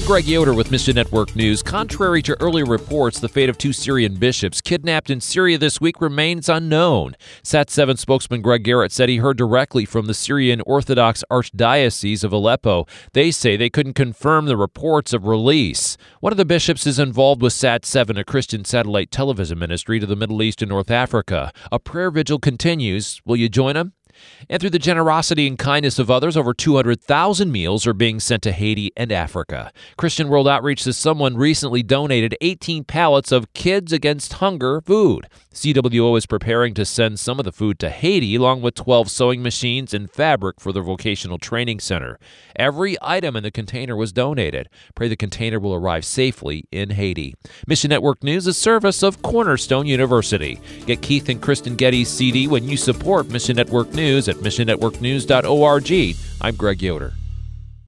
Greg Yoder with Mission Network News. Contrary to earlier reports, the fate of two Syrian bishops kidnapped in Syria this week remains unknown. Sat7 spokesman Greg Garrett said he heard directly from the Syrian Orthodox Archdiocese of Aleppo. They say they couldn't confirm the reports of release. One of the bishops is involved with Sat7, a Christian satellite television ministry to the Middle East and North Africa. A prayer vigil continues. Will you join him? And through the generosity and kindness of others, over 200,000 meals are being sent to Haiti and Africa. Christian World Outreach says someone recently donated 18 pallets of Kids Against Hunger food. CWO is preparing to send some of the food to Haiti, along with 12 sewing machines and fabric for their vocational training center. Every item in the container was donated. Pray the container will arrive safely in Haiti. Mission Network News, a service of Cornerstone University. Get Keith and Kristen Getty's CD when you support Mission Network News at missionnetworknews.org. I'm Greg Yoder.